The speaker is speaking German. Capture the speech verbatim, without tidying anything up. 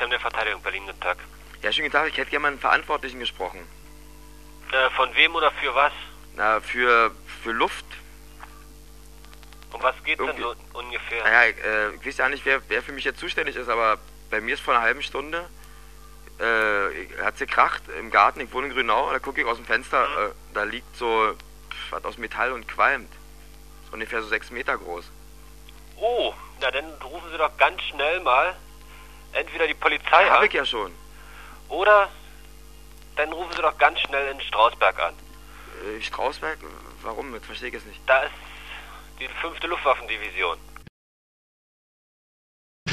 Kreisheim der Verteidigung, Berlin, guten Tag. Ja, schönen guten Tag, ich hätte gerne mal einen Verantwortlichen gesprochen. Äh, von wem oder für was? Na, für, für Luft. Um was geht's Irgendwie. denn so ungefähr? Naja, äh, ich weiß ja nicht, wer, wer für mich jetzt zuständig ist, aber bei mir ist vor einer halben Stunde, äh, hat sie gekracht im Garten, ich wohne in Grünau, da gucke ich aus dem Fenster, Mhm. äh, da liegt so pf, was aus Metall und qualmt. Ist ungefähr so sechs Meter groß. Oh, na dann rufen Sie doch ganz schnell mal entweder die Polizei Ja, hab an ich ja schon. oder dann rufen Sie doch ganz schnell in Strausberg an. Äh, Strausberg? Warum? Das verstehe ich jetzt nicht. Da ist die fünfte Luftwaffendivision.